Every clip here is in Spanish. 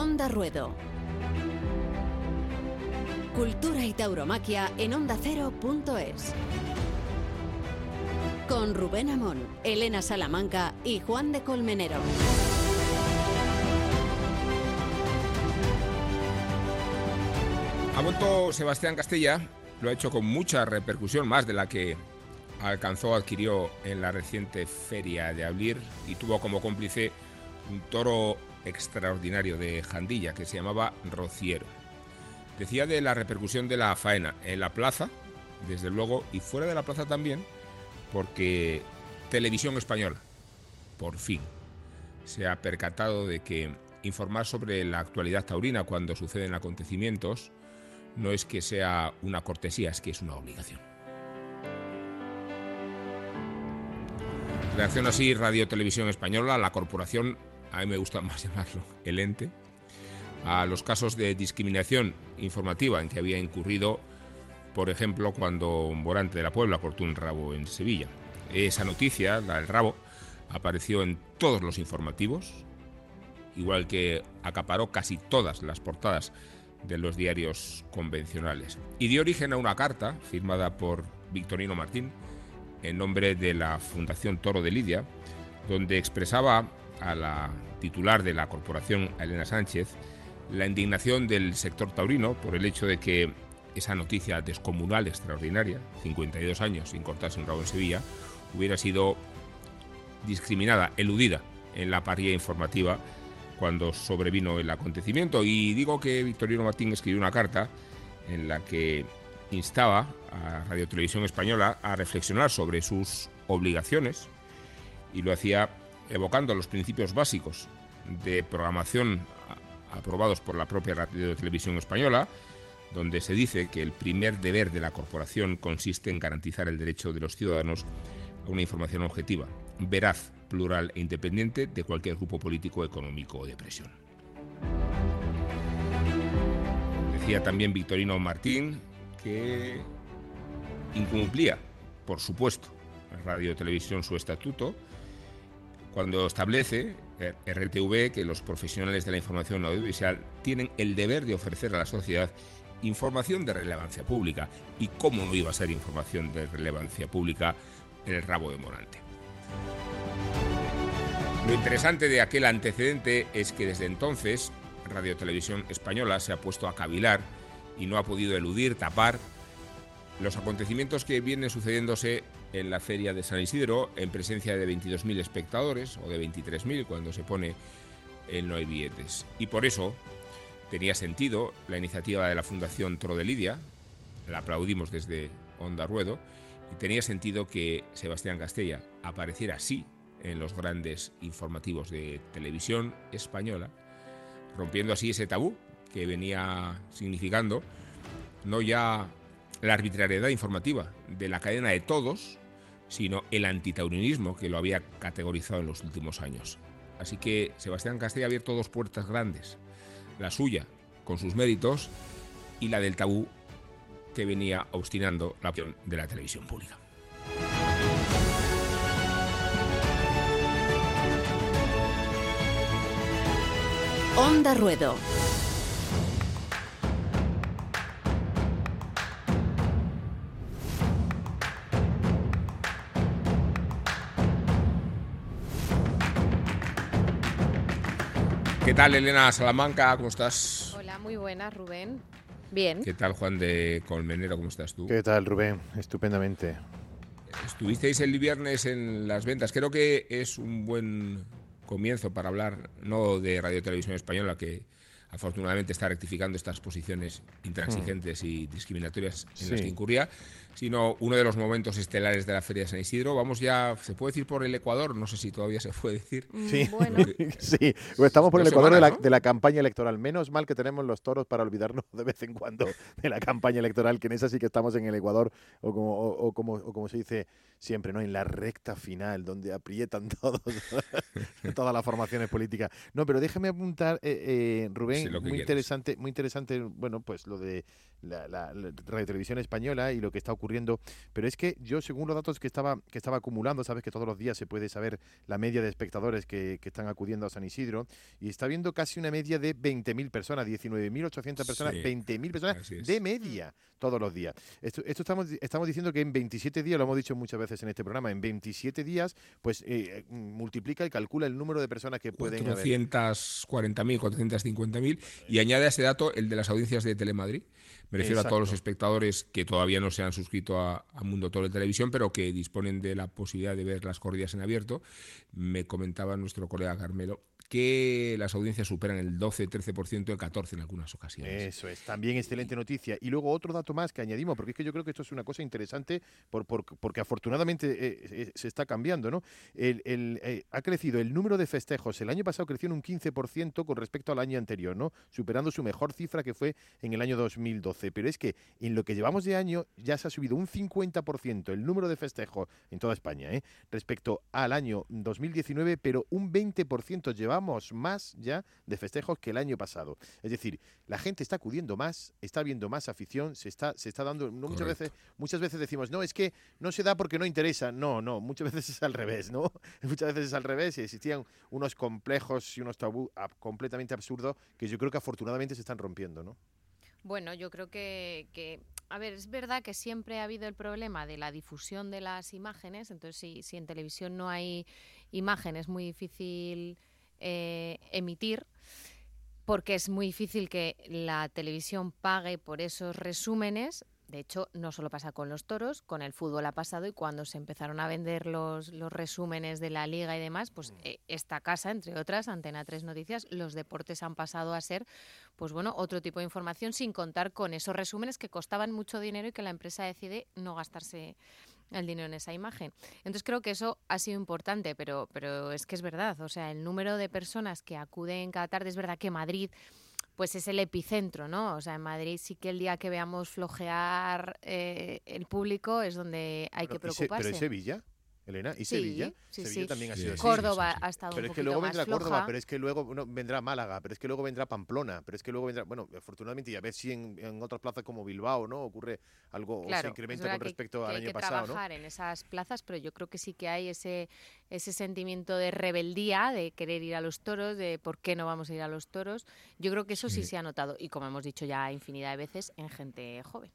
Onda Ruedo. Cultura y tauromaquia en ondacero.es. Con Rubén Amón, Elena Salamanca y Juan de Colmenero. Ha vuelto Sebastián Castella, lo ha hecho con mucha repercusión, más de la que adquirió en la reciente Feria de Ablir, y tuvo como cómplice un toro extraordinario de Jandilla que se llamaba Rociero. Decía de la repercusión de la faena en la plaza, desde luego, y fuera de la plaza también, porque Televisión Española, por fin, se ha percatado de que informar sobre la actualidad taurina cuando suceden acontecimientos no es que sea una cortesía, es que es una obligación. Reacciona así Radio Televisión Española, la corporación, a mí me gusta más llamarlo el ente, a los casos de discriminación informativa en que había incurrido, por ejemplo, cuando Morante de la Puebla cortó un rabo en Sevilla. Esa noticia, la del rabo, apareció en todos los informativos, igual que acaparó casi todas las portadas de los diarios convencionales. Y dio origen a una carta firmada por Victorino Martín, en nombre de la Fundación Toro de Lidia, donde expresaba a la titular de la corporación, a Elena Sánchez, la indignación del sector taurino por el hecho de que esa noticia descomunal, extraordinaria, 52 años sin cortarse un rabo en Sevilla, hubiera sido discriminada, eludida en la parrilla informativa cuando sobrevino el acontecimiento. Y digo que Victorino Martín escribió una carta en la que instaba a Radio Televisión Española a reflexionar sobre sus obligaciones, y lo hacía evocando los principios básicos de programación aprobados por la propia Radio Televisión Española, donde se dice que el primer deber de la corporación consiste en garantizar el derecho de los ciudadanos a una información objetiva, veraz, plural e independiente de cualquier grupo político, económico o de presión. Decía también Victorino Martín que incumplía, por supuesto, Radio Televisión su estatuto cuando establece RTV que los profesionales de la información audiovisual tienen el deber de ofrecer a la sociedad información de relevancia pública. ¿Y cómo no iba a ser información de relevancia pública el rabo de Morante? Lo interesante de aquel antecedente es que desde entonces Radio Televisión Española se ha puesto a cavilar y no ha podido eludir, tapar los acontecimientos que vienen sucediéndose en la Feria de San Isidro, en presencia de 22.000 espectadores, o de 23.000 cuando se pone en No hay billetes. Y por eso tenía sentido la iniciativa de la Fundación Toro de Lidia, la aplaudimos desde Onda Ruedo, y tenía sentido que Sebastián Castella apareciera así en los grandes informativos de Televisión Española, rompiendo así ese tabú que venía significando no ya la arbitrariedad informativa de la cadena de todos, sino el antitaurinismo que lo había categorizado en los últimos años. Así que Sebastián Castella ha abierto dos puertas grandes, la suya con sus méritos y la del tabú que venía obstinando la opción de la televisión pública. Onda Ruedo. ¿Qué tal, Elena Salamanca? ¿Cómo estás? Hola, muy buenas, Rubén. Bien. ¿Qué tal, Juan de Colmenero? ¿Cómo estás tú? ¿Qué tal, Rubén? Estupendamente. Estuvisteis el viernes en las ventas. Creo que es un buen comienzo para hablar, no de Radio Televisión Española, que afortunadamente está rectificando estas posiciones intransigentes y discriminatorias en las que incurría, sino uno de los momentos estelares de la Feria de San Isidro. Vamos ya, ¿se puede decir por el Ecuador? No sé si todavía se puede decir. Sí, Bueno. sí. Pues estamos por el Ecuador semanas, ¿no? de la campaña electoral. Menos mal que tenemos los toros para olvidarnos de vez en cuando de la campaña electoral, que en esa sí que estamos en el Ecuador, o como se dice siempre, ¿no? En la recta final, donde aprietan todos, todas las formaciones políticas. No, pero déjame apuntar, Rubén, muy interesante, bueno, pues lo de la Radio Televisión Española y lo que está ocurriendo, pero es que yo, según los datos que estaba acumulando, sabes que todos los días se puede saber la media de espectadores que están acudiendo a San Isidro, y está viendo casi una media de 20.000 personas, 19.800 personas, 20.000 personas de media todos los días. Esto estamos diciendo que en 27 días, lo hemos dicho muchas veces en este programa, en 27 días, pues multiplica y calcula el número de personas que pueden haber. 440.000, 450.000, y añade a ese dato el de las audiencias de Telemadrid. Me refiero a todos los espectadores que todavía no se han suscrito a Mundo Toro de Televisión, pero que disponen de la posibilidad de ver las corridas en abierto. Me comentaba nuestro colega Carmelo que las audiencias superan el 12-13%, el 14% en algunas ocasiones. Eso es, también excelente noticia. Y luego otro dato más que añadimos, porque es que yo creo que esto es una cosa interesante, porque afortunadamente se está cambiando, ¿no? Ha crecido el número de festejos. El año pasado creció en un 15% con respecto al año anterior, ¿no? Superando su mejor cifra, que fue en el año 2012. Pero es que en lo que llevamos de año ya se ha subido un 50% el número de festejos en toda España, respecto al año 2019, pero un 20% llevamos más ya de festejos que el año pasado. Es decir, la gente está acudiendo más, está viendo más afición, se está dando. No, muchas veces decimos, no, es que no se da porque no interesa. No, muchas veces es al revés, ¿no? Muchas veces es al revés, y existían unos complejos y unos tabú completamente absurdos que yo creo que afortunadamente se están rompiendo, ¿no? Bueno, yo creo que a ver, es verdad que siempre ha habido el problema de la difusión de las imágenes, entonces si en televisión no hay imagen es muy difícil emitir, porque es muy difícil que la televisión pague por esos resúmenes. De hecho, no solo pasa con los toros, con el fútbol ha pasado, y cuando se empezaron a vender los resúmenes de la Liga y demás, pues esta casa, entre otras, Antena 3 Noticias, los deportes han pasado a ser, pues bueno, otro tipo de información, sin contar con esos resúmenes que costaban mucho dinero y que la empresa decide no gastarse el dinero en esa imagen. Entonces creo que eso ha sido importante, pero es que es verdad, o sea, el número de personas que acuden cada tarde, es verdad que Madrid pues es el epicentro, ¿no? O sea, en Madrid sí que el día que veamos flojear el público es donde hay que preocuparse. ¿Pero es Sevilla, Elena? ¿Y Sevilla? Sí, Sevilla también ha sido así. Córdoba ha estado pero un es que poquito luego más vendrá floja. Córdoba, pero es que luego vendrá Málaga, pero es que luego vendrá Pamplona, pero es que luego vendrá, bueno, afortunadamente, y a ver si en otras plazas como Bilbao, ¿no? Ocurre algo, claro, o se incrementa con respecto al año pasado, ¿no? Hay que trabajar en esas plazas, pero yo creo que sí que hay ese sentimiento de rebeldía, de querer ir a los toros, de por qué no vamos a ir a los toros. Yo creo que eso sí se ha notado, y como hemos dicho ya infinidad de veces, en gente joven.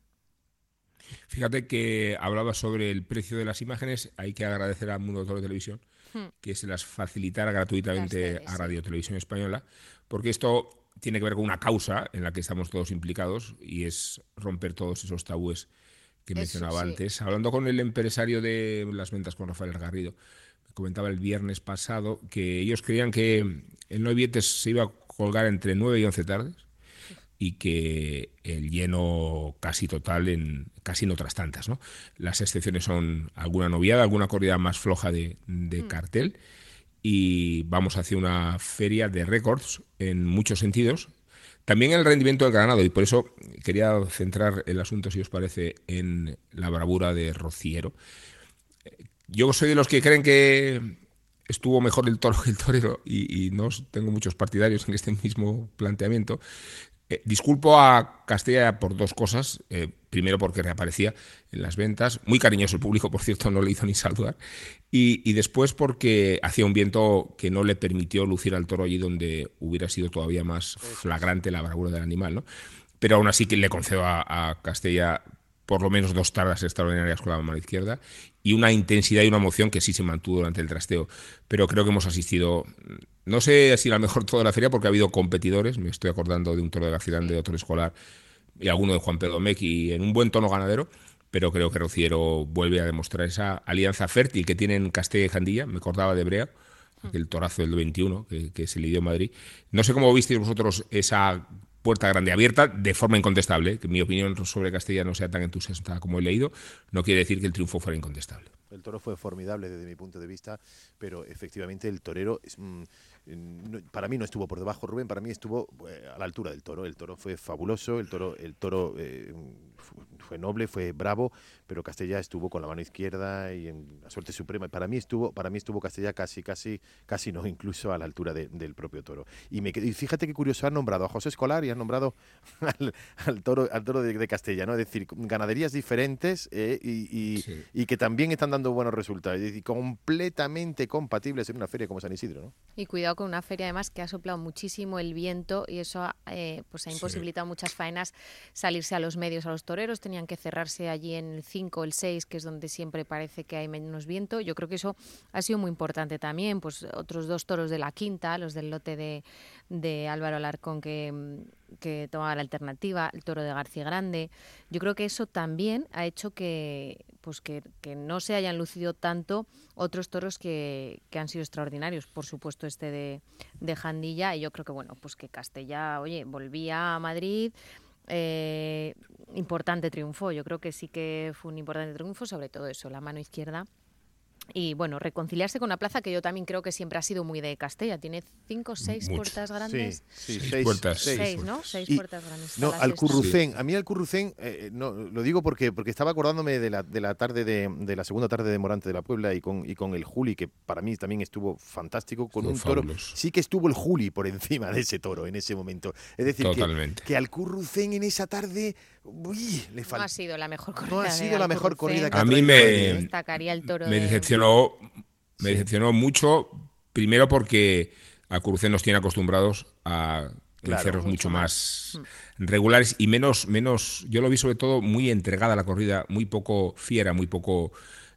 Fíjate que hablaba sobre el precio de las imágenes. Hay que agradecer a Mundo Toro de Televisión que se las facilitara gratuitamente a Radio Televisión Española, porque esto tiene que ver con una causa en la que estamos todos implicados, y es romper todos esos tabúes que mencionaba antes. Hablando con el empresario de las ventas, con Rafael Garrido, me comentaba el viernes pasado que ellos creían que el No hay billetes se iba a colgar entre 9 y 11 tardes, y que el lleno casi total en casi en otras tantas, ¿no? Las excepciones son alguna noviada, alguna corrida más floja de cartel, y vamos hacia una feria de récords en muchos sentidos. También el rendimiento del ganado, y por eso quería centrar el asunto, si os parece, en la bravura de Rociero. Yo soy de los que creen que estuvo mejor el toro que el torero, y no tengo muchos partidarios en este mismo planteamiento. Disculpo a Castella por dos cosas. Primero, porque reaparecía en las ventas. Muy cariñoso el público, por cierto, no le hizo ni saludar. Y después porque hacía un viento que no le permitió lucir al toro allí donde hubiera sido todavía más flagrante la bravura del animal, ¿no? Pero aún así que le concedo a Castella por lo menos 2 tardas extraordinarias con la mano izquierda, y una intensidad y una emoción que sí se mantuvo durante el trasteo. Pero creo que hemos asistido, no sé si la mejor toda la feria, porque ha habido competidores. Me estoy acordando de un toro de Garcirán, de otro escolar, y alguno de Juan Pedro Mec, y en un buen tono ganadero. Pero creo que Rociero vuelve a demostrar esa alianza fértil que tienen Castella y Jandilla. Me acordaba de Brea, aquel torazo del 21 que se le dio en Madrid. No sé cómo visteis vosotros esa puerta grande abierta, de forma incontestable. Que mi opinión sobre Castella no sea tan entusiasta como he leído, no quiere decir que el triunfo fuera incontestable. toro fue formidable desde mi punto de vista, pero efectivamente el torero para mí no estuvo por debajo, Rubén, para mí estuvo a la altura del toro. El toro fue fabuloso, el toro fue noble, fue bravo, pero Castella estuvo con la mano izquierda y en la suerte suprema. Para mí estuvo Castella casi no, incluso a la altura del propio toro. Y fíjate qué curioso, han nombrado a José Escolar y han nombrado al toro de Castella, ¿no? Es decir, ganaderías diferentes y que también están dando buenos resultados. Es decir, completamente compatibles en una feria como San Isidro, ¿no? Y cuidado con una feria además que ha soplado muchísimo el viento y eso ha imposibilitado muchas faenas salirse a los medios a los toreros, tenían que cerrarse allí en el 5 o el 6, que es donde siempre parece que hay menos viento. Yo creo que eso ha sido muy importante también, pues otros 2 toros de la quinta, los del lote de Álvaro Alarcón que tomaba la alternativa, el toro de García Grande. Yo creo que eso también ha hecho que no se hayan lucido tanto otros toros que han sido extraordinarios. Por supuesto de Jandilla, y yo creo que pues que Castella, volvía a Madrid, importante triunfo. Yo creo que sí que fue un importante triunfo, sobre todo eso, la mano izquierda. Y reconciliarse con una plaza que yo también creo que siempre ha sido muy de Castella. Tiene 5 o 6 puertas grandes. Sí, 6 puertas. 6, ¿no? 6 puertas grandes. No, Alcurrucén. A mí Alcurrucén, no, lo digo porque estaba acordándome de la tarde de la segunda tarde de Morante de la Puebla y con el Juli, que para mí también estuvo fantástico, con un toro. Sí que estuvo el Juli por encima de ese toro en ese momento. Es decir, que Alcurrucén en esa tarde... le falta. No ha sido la mejor corrida. No ha sido la mejor corrida que a mí me destacaría el toro. Me decepcionó mucho, primero porque Alcurrucén nos tiene acostumbrados a cerros mucho más regulares y menos, yo lo vi sobre todo muy entregada a la corrida, muy poco fiera, muy poco...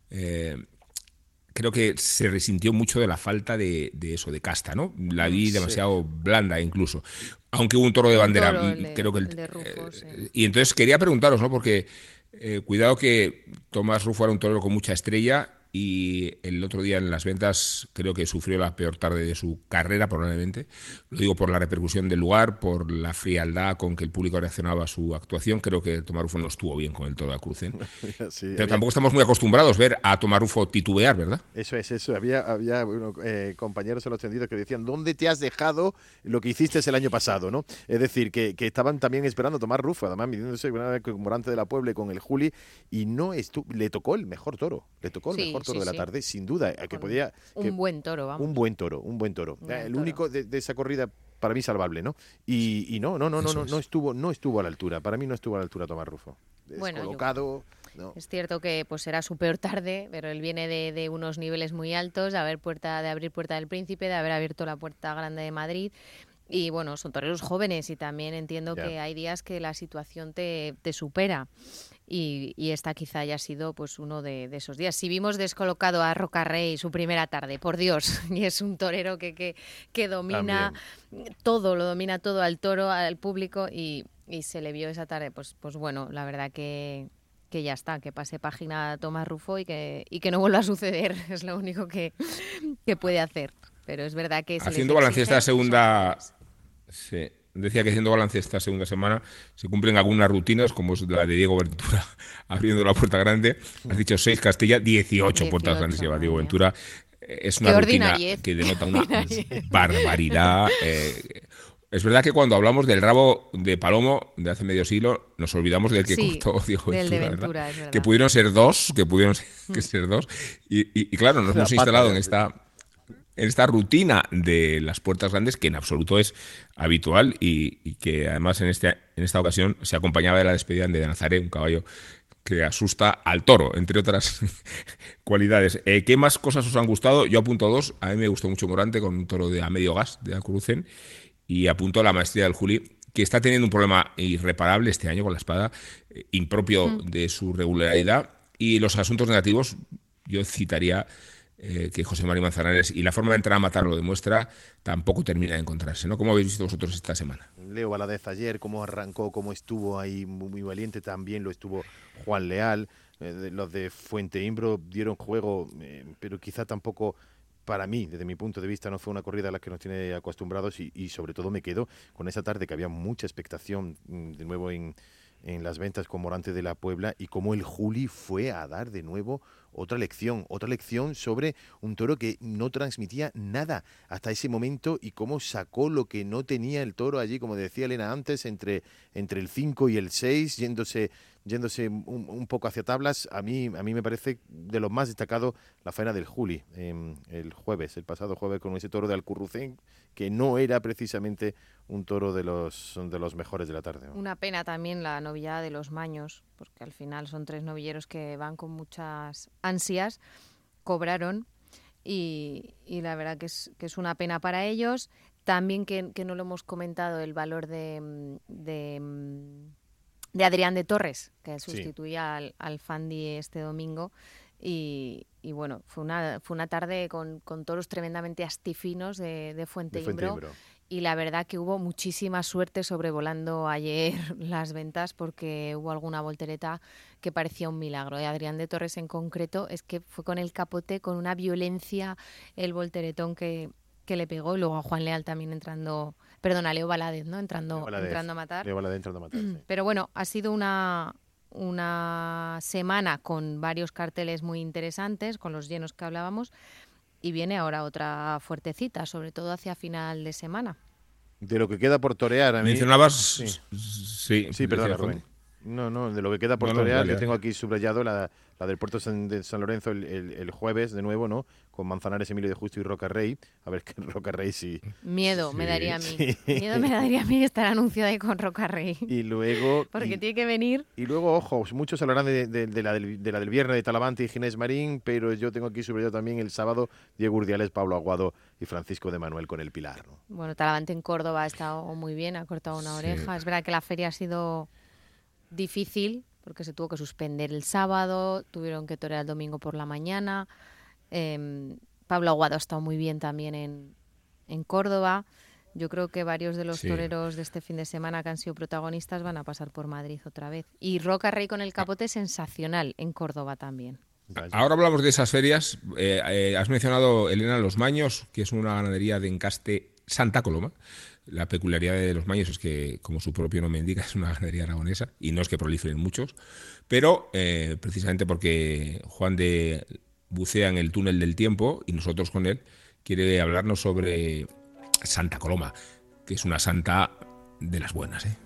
creo que se resintió mucho de la falta de eso, de casta, ¿no? La vi demasiado blanda incluso. Aunque hubo un toro de bandera, creo que el de Rufo, y entonces quería preguntaros, ¿no? Porque cuidado que Tomás Rufo era un torero con mucha estrella y el otro día en las ventas creo que sufrió la peor tarde de su carrera probablemente. Lo digo por la repercusión del lugar, por la frialdad con que el público reaccionaba a su actuación. Creo que Tomás Rufo no estuvo bien con el toro de Alcurrucén. Pero tampoco estamos muy acostumbrados a ver a Tomás Rufo titubear, ¿verdad? Eso. Había compañeros en los tendidos que decían, ¿dónde te has dejado lo que hiciste el año pasado? ¿No? Es decir, que estaban también esperando a Tomás Rufo, además midiéndose una vez con Morante de la Puebla y con el Juli, y le tocó el mejor toro. Le tocó el mejor toro de la tarde, sin duda. Un buen toro, vamos. Un buen toro. El único de esa corrida para mí salvable, ¿no? Y no estuvo a la altura. Para mí no estuvo a la altura Tomás Rufo. Descolocado. No. Es cierto que pues era su peor tarde, pero él viene de unos niveles muy altos, de abrir Puerta del Príncipe, de haber abierto la Puerta Grande de Madrid. Y son toreros jóvenes y también entiendo que hay días que la situación te supera. Y esta quizá haya sido pues uno de esos días. Si vimos descolocado a Rocarrey su primera tarde, por Dios, y es un torero que domina todo, lo domina todo al toro, al público, y se le vio esa tarde, pues la verdad que ya está, que pase página a Tomás Rufo y que no vuelva a suceder, es lo único que puede hacer. Pero es verdad que... Haciendo balance esta segunda... Sí. Decía que haciendo balance esta segunda semana se cumplen algunas rutinas, como es la de Diego Ventura abriendo la puerta grande. Has dicho 6 Castella, 18 puertas grandes lleva Diego Ventura. Es una rutina que denota una barbaridad. Es verdad que cuando hablamos del rabo de Palomo de hace medio siglo, nos olvidamos del que cortó Diego Ventura, de Ventura, ¿verdad? Que pudieron ser dos, y claro, nos hemos instalado en esta rutina de las puertas grandes, que en absoluto es habitual y que además en esta ocasión se acompañaba de la despedida de Nazaret, un caballo que asusta al toro, entre otras cualidades. ¿Qué más cosas os han gustado? Yo apunto 2. A mí me gustó mucho Morante con un toro a medio gas de Alcurrucén, y apunto la maestría del Juli, que está teniendo un problema irreparable este año con la espada, impropio de su regularidad. Y los asuntos negativos, yo citaría que José María Manzanares, y la forma de entrar a matar lo demuestra, tampoco termina de encontrarse, ¿no? ¿Cómo habéis visto vosotros esta semana? Leo Valadez ayer, cómo arrancó, cómo estuvo ahí muy valiente, también lo estuvo Juan Leal. Los de Fuente Imbro dieron juego, pero quizá tampoco, para mí, desde mi punto de vista, no fue una corrida a la que nos tiene acostumbrados, y sobre todo me quedo con esa tarde que había mucha expectación de nuevo en en las ventas con Morante de la Puebla y cómo el Juli fue a dar de nuevo otra lección sobre un toro que no transmitía nada hasta ese momento y cómo sacó lo que no tenía el toro allí, como decía Elena antes, entre el 5 y el 6, yéndose un poco hacia tablas. A mí me parece de lo más destacado la faena del Juli el pasado jueves, con ese toro de Alcurrucén, que no era precisamente un toro de los mejores de la tarde, ¿no? Una pena también la novillada de los Maños, porque al final son 3 novilleros que van con muchas ansias, cobraron y la verdad que es una pena para ellos. También que no lo hemos comentado, el valor de Adrián de Torres, que sustituía al Fandi este domingo. Y bueno, fue una tarde con toros tremendamente astifinos de Fuente-Imbro. Y la verdad que hubo muchísima suerte sobrevolando ayer las ventas, porque hubo alguna voltereta que parecía un milagro. Y Adrián de Torres en concreto es que fue con el capote, con una violencia, el volteretón que le pegó. Y luego a Juan Leal también a Leo Valadez, ¿no? Entrando a matar. Leo Valadez entrando a matar, sí. Pero bueno, ha sido una semana con varios carteles muy interesantes, con los llenos que hablábamos. Y viene ahora otra fuertecita, sobre todo hacia final de semana. De lo que queda por torear, a mí... Mencionabas... Sí, perdona, Rubén. No, de lo que queda por torear, yo tengo aquí subrayado la del Puerto de San Lorenzo el jueves, de nuevo, ¿no? Con Manzanares, Emilio de Justo y Roca Rey. A ver, que Roca Rey sí... Miedo me daría a mí. Miedo me daría a mí estar anunciado ahí con Roca Rey. Y luego... Porque tiene que venir... Y luego, ojo, muchos hablarán de la del viernes de Talavante y Ginés Marín, pero yo tengo aquí subrayado también el sábado Diego Urdiales, Pablo Aguado y Francisco de Manuel con el Pilar, ¿no? Bueno, Talavante en Córdoba ha estado muy bien, ha cortado una oreja. Es verdad que la feria ha sido difícil, porque se tuvo que suspender el sábado, tuvieron que torear el domingo por la mañana. Pablo Aguado ha estado muy bien también en Córdoba. Yo creo que varios de los toreros de este fin de semana que han sido protagonistas van a pasar por Madrid otra vez. Y Roca Rey con el capote sensacional en Córdoba también. Ahora hablamos de esas ferias. Has mencionado, Elena, Los Maños, que es una ganadería de encaste Santa Coloma. La peculiaridad de Los Maños es que, como su propio nombre indica, es una ganadería aragonesa y no es que proliferen muchos, pero precisamente porque Juan de bucea en el túnel del tiempo y nosotros con él, quiere hablarnos sobre Santa Coloma, que es una santa de las buenas, ¿eh?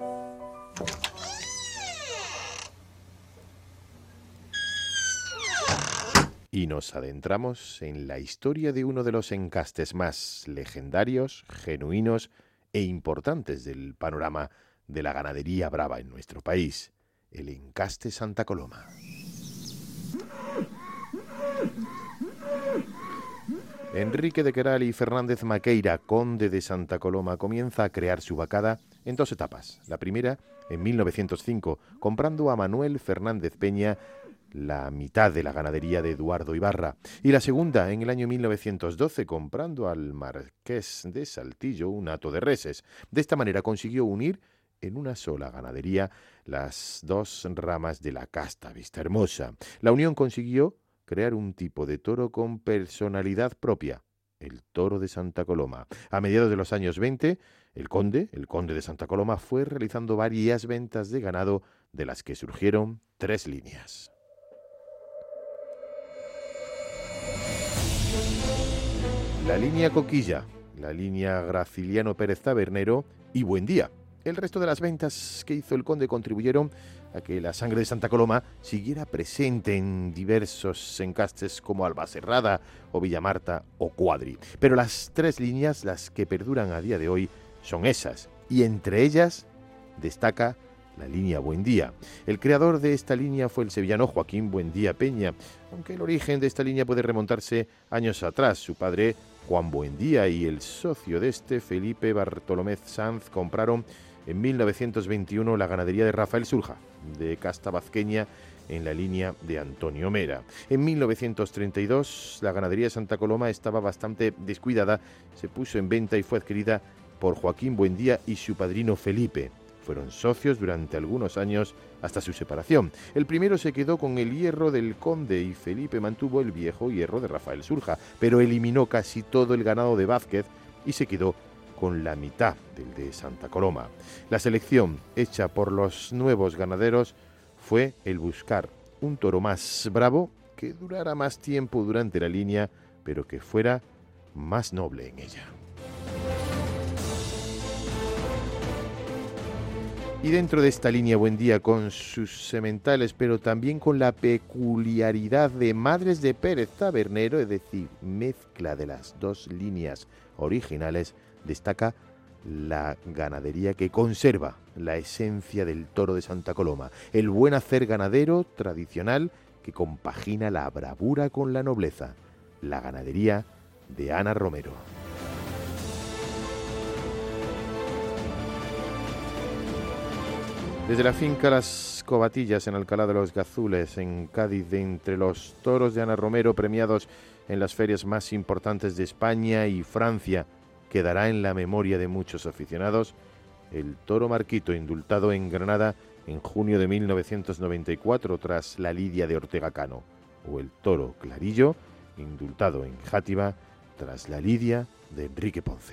Y nos adentramos en la historia de uno de los encastes más legendarios, genuinos e importantes del panorama de la ganadería brava en nuestro país, el encaste Santa Coloma. Enrique de Queral y Fernández Maqueira, conde de Santa Coloma, comienza a crear su vacada en 2 etapas. La primera, en 1905, comprando a Manuel Fernández Peña la mitad de la ganadería de Eduardo Ibarra, y la segunda en el año 1912 comprando al marqués de Saltillo un hato de reses. De esta manera consiguió unir en una sola ganadería las 2 ramas de la casta Vistahermosa. La unión consiguió crear un tipo de toro con personalidad propia, el toro de Santa Coloma. A mediados de los años 20, el conde de Santa Coloma, fue realizando varias ventas de ganado, de las que surgieron 3 líneas. La línea Coquilla, la línea Graciliano Pérez Tabernero y Buen Día. El resto de las ventas que hizo el conde contribuyeron a que la sangre de Santa Coloma siguiera presente en diversos encastes como Albacerrada o Villamarta o Cuadri. Pero las 3 líneas, las que perduran a día de hoy, son esas. Y entre ellas destaca la línea Buen Día. El creador de esta línea fue el sevillano Joaquín Buendía Peña, aunque el origen de esta línea puede remontarse años atrás. Su padre, Juan Buendía, y el socio de este, Felipe Bartolomé Sanz, compraron en 1921 la ganadería de Rafael Surja, de casta vazqueña, en la línea de Antonio Mera. En 1932 la ganadería de Santa Coloma estaba bastante descuidada, se puso en venta y fue adquirida por Joaquín Buendía y su padrino Felipe. Fueron socios durante algunos años hasta su separación. El primero se quedó con el hierro del conde y Felipe mantuvo el viejo hierro de Rafael Surja, pero eliminó casi todo el ganado de Vázquez y se quedó con la mitad del de Santa Coloma. La selección hecha por los nuevos ganaderos fue el buscar un toro más bravo, que durara más tiempo durante la línea, pero que fuera más noble en ella. Y dentro de esta línea Buen Día, con sus sementales, pero también con la peculiaridad de Madres de Pérez Tabernero, es decir, mezcla de las dos líneas originales, destaca la ganadería que conserva la esencia del toro de Santa Coloma, el buen hacer ganadero tradicional que compagina la bravura con la nobleza, la ganadería de Ana Romero. Desde la finca Las Cobatillas, en Alcalá de los Gazules, en Cádiz, de entre los toros de Ana Romero premiados en las ferias más importantes de España y Francia, quedará en la memoria de muchos aficionados el toro Marquito, indultado en Granada en junio de 1994 tras la lidia de Ortega Cano, o el toro Clarillo, indultado en Játiva tras la lidia de Enrique Ponce.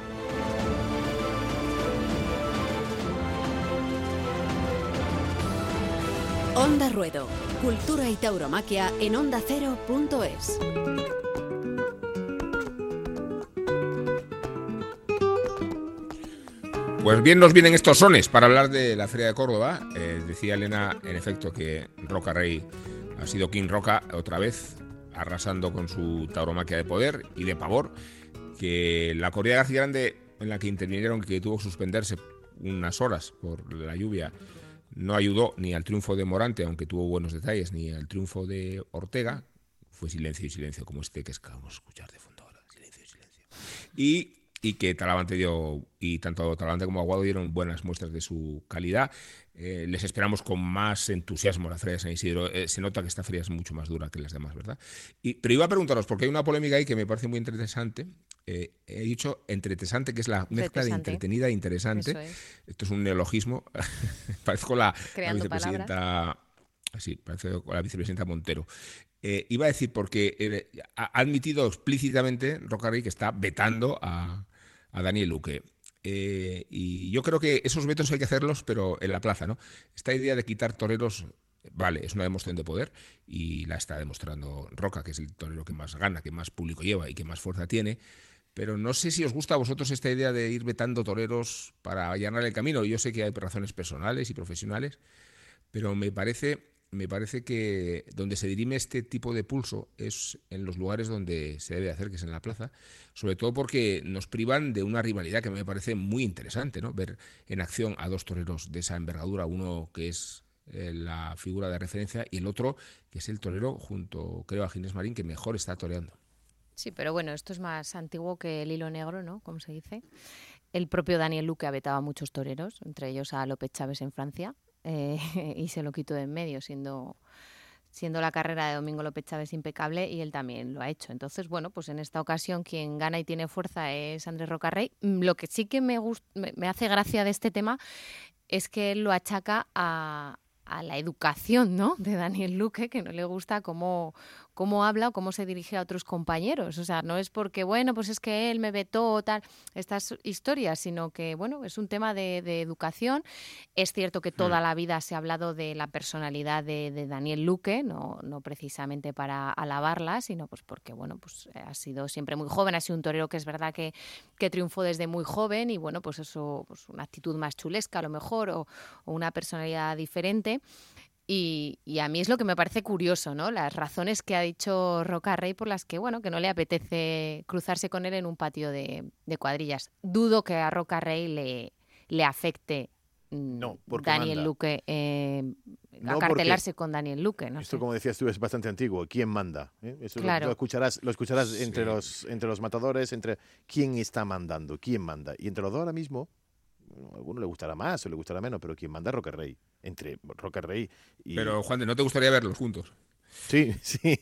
Onda Ruedo, cultura y tauromaquia en ondacero.es. Pues bien nos vienen estos sones para hablar de la Feria de Córdoba. Decía Elena, en efecto, que Roca Rey ha sido King Roca otra vez, arrasando con su tauromaquia de poder y de pavor, que la corrida de García Grande, en la que intervinieron, que tuvo que suspenderse unas horas por la lluvia, no ayudó ni al triunfo de Morante, aunque tuvo buenos detalles, ni al triunfo de Ortega. Fue silencio y silencio, como este que acabamos de escuchar de fondo ahora. Silencio y silencio. Y que Talavante dio, y tanto Talavante como Aguado dieron buenas muestras de su calidad. Les esperamos con más entusiasmo la Feria de San Isidro. Se nota que esta feria es mucho más dura que las demás, ¿verdad? Pero iba a preguntaros, porque hay una polémica ahí que me parece muy interesante. He dicho entretesante, que es la mezcla de entretenida e interesante. Esto es un neologismo. Parezco la vicepresidenta. Sí, parece la vicepresidenta Montero. Iba a decir porque ha admitido explícitamente Roca Rey que está vetando a Daniel Luque. Y yo creo que esos vetos hay que hacerlos, pero en la plaza, ¿no? Esta idea de quitar toreros, vale, es una demostración de poder y la está demostrando Roca, que es el torero que más gana, que más público lleva y que más fuerza tiene. Pero no sé si os gusta a vosotros esta idea de ir vetando toreros para allanar el camino. Yo sé que hay razones personales y profesionales, pero me parece que donde se dirime este tipo de pulso es en los lugares donde se debe hacer, que es en la plaza, sobre todo porque nos privan de una rivalidad que me parece muy interesante, ¿no? Ver en acción a dos toreros de esa envergadura, uno que es la figura de referencia y el otro que es el torero junto, creo, a Ginés Marín, que mejor está toreando. Sí, pero bueno, esto es más antiguo que el hilo negro, ¿no? Como se dice. El propio Daniel Luque vetaba a muchos toreros, entre ellos a López Chávez en Francia, y se lo quitó de en medio, siendo la carrera de Domingo López Chávez impecable, y él también lo ha hecho. Entonces, bueno, pues en esta ocasión quien gana y tiene fuerza es Andrés Roca Rey. Lo que sí que me hace gracia de este tema es que él lo achaca a la educación, ¿no?, de Daniel Luque, que no le gusta cómo habla o cómo se dirige a otros compañeros. O sea, no es porque, bueno, pues es que él me vetó, tal, estas historias, sino que, bueno, es un tema de educación. Es cierto que toda la vida se ha hablado de la personalidad de Daniel Luque, no precisamente para alabarla, sino pues porque, bueno, pues ha sido siempre muy joven, ha sido un torero que es verdad que triunfó desde muy joven y, bueno, pues eso, pues una actitud más chulesca a lo mejor o una personalidad diferente. Y a mí es lo que me parece curioso, ¿no? Las razones que ha dicho Roca Rey por las que, bueno, que no le apetece cruzarse con él en un patio de cuadrillas. Dudo que a Roca Rey le afecte Daniel Luque, acartelarse con Daniel Luque. No esto, sé. como decías tú, es bastante antiguo. ¿Quién manda? Eso claro. Lo escucharás sí. entre los matadores, entre quién está mandando, quién manda. Y entre los dos ahora mismo, a alguno le gustará más o le gustará menos, pero quien manda es Roca Rey. Entre Roca Rey y... Pero, Juan de, ¿no te gustaría verlos juntos? Sí.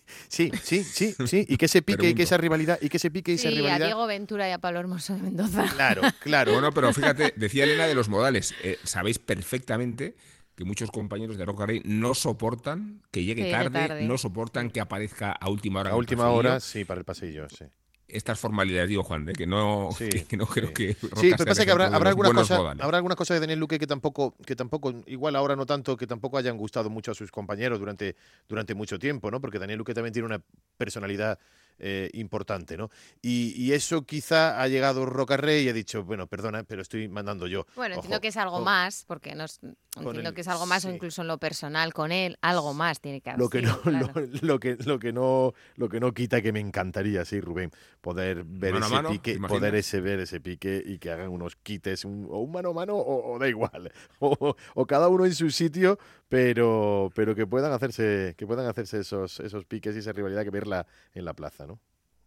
Y que se pique y que esa rivalidad. Sí, a Diego Ventura y a Pablo Hermoso de Mendoza. Claro. Bueno, pero fíjate, decía Elena de los modales. Sabéis perfectamente que muchos compañeros de Roca Rey no soportan que llegue tarde, no soportan que aparezca a última hora. A última hora, sí, para el pasillo, sí. estas formalidades, digo, Juan, que no, Sí, que no creo que... Sí, pero pasa que habrá algunas cosas algunas cosas de Daniel Luque que tampoco, igual ahora no tanto, que tampoco hayan gustado mucho a sus compañeros durante mucho tiempo, ¿no? Porque Daniel Luque también tiene una personalidad importante, ¿no? Y eso quizá ha llegado Rocarrey y ha dicho, bueno, perdona, pero estoy mandando yo. Bueno, entiendo Ojo, que es algo más, porque entiendo que es algo más, sí. o incluso en lo personal con él, algo más tiene que haber. Lo que sido, no, claro. lo que no quita, que me encantaría, sí, Rubén, poder ver Mano a ese mano, pique, ¿te imaginas? ver ese pique y que hagan unos quites, o un mano a mano, o da igual, o cada uno en su sitio, pero que puedan hacerse esos piques y esa rivalidad, que verla en la plaza, ¿no?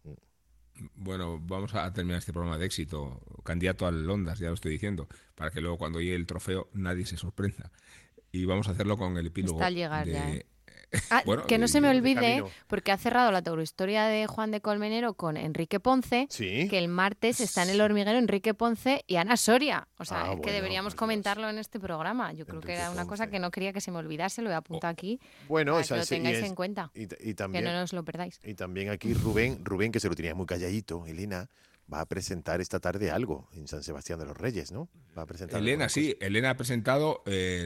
Bueno, vamos a terminar este programa de éxito. Candidato al Ondas, ya lo estoy diciendo, para que luego cuando llegue el trofeo nadie se sorprenda. Y vamos a hacerlo con el epílogo Está al llegar de... ya, ¿eh? Bueno, que no se me de olvide, camino. porque ha cerrado la taurohistoria de Juan de Colmenero con Enrique Ponce, Sí. que el martes está en El Hormiguero Enrique Ponce y Ana Soria. O sea, Ah, que bueno, deberíamos pues comentarlo en este programa. Yo creo que Enrique era una cosa Ponce. que no quería que se me olvidase, lo he apuntado aquí, Bueno, para esa que lo sí, tengáis en cuenta, y que también... no os lo perdáis. Y también aquí Rubén, que se lo tenía muy calladito, Elena, va a presentar esta tarde algo en San Sebastián de los Reyes, ¿no? Va a presentar Elena, alguna sí, cosa. Elena ha presentado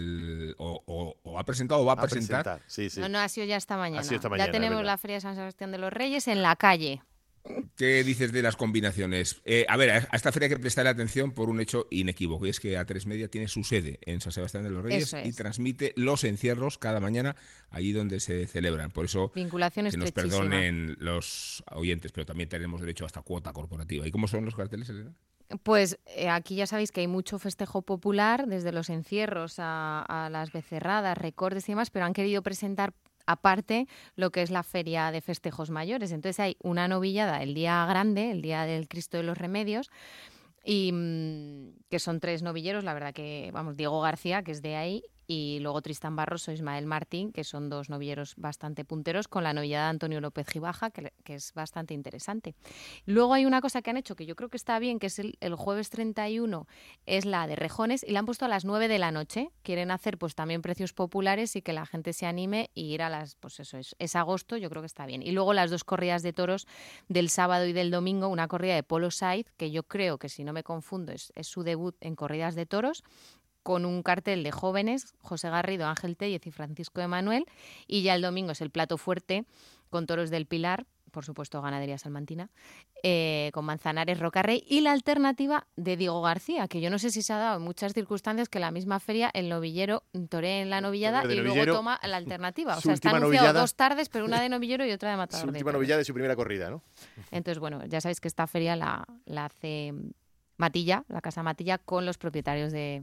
o ha presentado o va a presentar. Sí, sí. No, ha sido ya esta mañana. sido esta Ya mañana, tenemos es verdad. la Feria de San Sebastián de los Reyes en la calle. ¿Qué dices de las combinaciones? A ver, a esta feria hay que prestarle atención por un hecho inequívoco, y es que A3 Media tiene su sede en San Sebastián de los Reyes Eso es. y transmite los encierros cada mañana allí donde se celebran. Por eso Vinculación que nos estrechísima. perdonen los oyentes, pero también tenemos derecho a esta cuota corporativa. ¿Y cómo son los carteles, Elena? Pues aquí ya sabéis que hay mucho festejo popular, desde los encierros a las becerradas, recortes y demás, pero han querido presentar aparte lo que es la feria de festejos mayores. Entonces hay una novillada el día grande, el día del Cristo de los Remedios, y que son 3 novilleros, la verdad que, vamos, Diego García, que es de ahí, y luego Tristán Barroso, Ismael Martín, que son 2 novilleros bastante punteros, con la novillada de Antonio López Gibaja, que es bastante interesante. Luego hay una cosa que han hecho que yo creo que está bien, que es el jueves 31, es la de rejones, y la han puesto a las 9 de la noche. Quieren hacer pues también precios populares y que la gente se anime y ir a las, pues eso, es agosto, yo creo que está bien. Y luego las 2 corridas de toros del sábado y del domingo, una corrida de Polo Saiz, que yo creo que, si no me confundo, es su debut en corridas de toros, con un cartel de jóvenes, José Garrido, Ángel Tellez y Francisco Emanuel, y ya el domingo es el plato fuerte con toros del Pilar, por supuesto Ganadería Salmantina, con Manzanares, Rocarrey, y la alternativa de Diego García, que yo no sé si se ha dado en muchas circunstancias que la misma feria el novillero toree en la novillada y luego toma la alternativa. O sea, está anunciado 2 tardes, pero una de novillero y otra de matador. Su de última toros. novillada de su primera corrida, ¿no? Entonces, bueno, ya sabéis que esta feria la hace Matilla, la Casa Matilla, con los propietarios de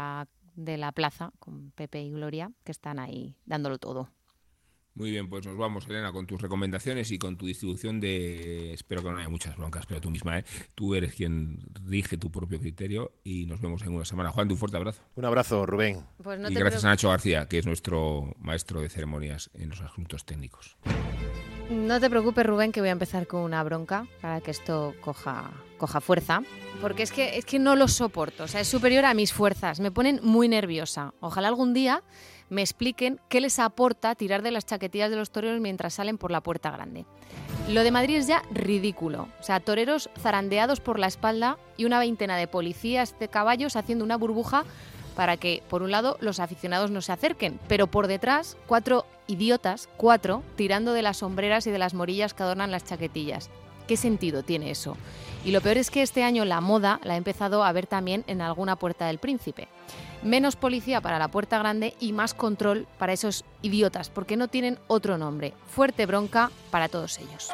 la plaza, con Pepe y Gloria, que están ahí dándolo todo. Muy bien, pues nos vamos, Elena, con tus recomendaciones y con tu distribución de... Espero que no haya muchas broncas, pero tú misma, ¿eh? Tú eres quien rige tu propio criterio y nos vemos en una semana. Juan, un fuerte abrazo. Un abrazo, Rubén. Pues no Y te gracias a Nacho García, que es nuestro maestro de ceremonias en los asuntos técnicos. No te preocupes, Rubén, que voy a empezar con una bronca para que esto coja fuerza, porque es que no lo soporto, o sea, es superior a mis fuerzas, me ponen muy nerviosa. Ojalá algún día me expliquen qué les aporta tirar de las chaquetillas de los toreros mientras salen por la puerta grande. Lo de Madrid es ya ridículo, o sea, toreros zarandeados por la espalda y una veintena de policías de caballos haciendo una burbuja para que, por un lado, los aficionados no se acerquen, pero por detrás, 4 idiotas, tirando de las sombreras y de las morillas que adornan las chaquetillas. ¿Qué sentido tiene eso? Y lo peor es que este año la moda la he empezado a ver también en alguna Puerta del Príncipe. Menos policía para la puerta grande y más control para esos idiotas, porque no tienen otro nombre. Fuerte bronca para todos ellos.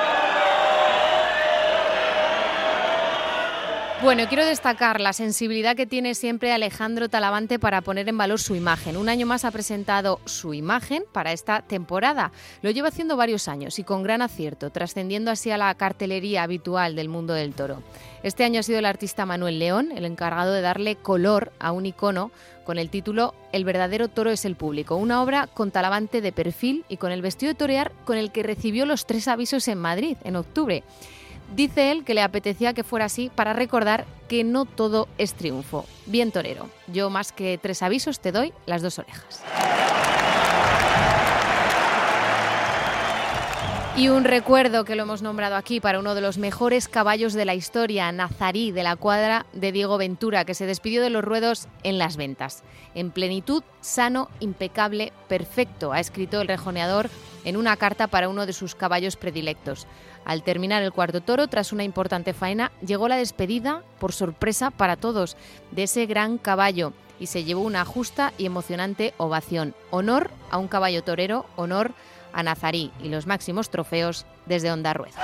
Bueno, quiero destacar la sensibilidad que tiene siempre Alejandro Talavante para poner en valor su imagen. Un año más ha presentado su imagen para esta temporada. Lo lleva haciendo varios años y con gran acierto, trascendiendo así a la cartelería habitual del mundo del toro. Este año ha sido el artista Manuel León el encargado de darle color a un icono con el título El verdadero toro es el público, una obra con Talavante de perfil y con el vestido de torear con el que recibió los 3 avisos en Madrid en octubre. Dice él que le apetecía que fuera así para recordar que no todo es triunfo. Bien torero, yo más que 3 avisos te doy las 2 orejas. Y un recuerdo que lo hemos nombrado aquí para uno de los mejores caballos de la historia, Nazarí, de la cuadra de Diego Ventura, que se despidió de los ruedos en Las Ventas. En plenitud, sano, impecable, perfecto, ha escrito el rejoneador en una carta para uno de sus caballos predilectos. Al terminar el cuarto toro, tras una importante faena, llegó la despedida, por sorpresa para todos, de ese gran caballo y se llevó una justa y emocionante ovación. Honor a un caballo torero, honor a Nazarí y los máximos trofeos desde Onda Ruedo.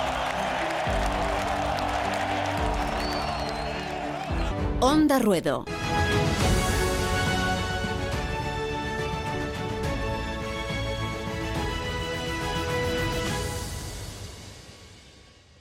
Onda Ruedo.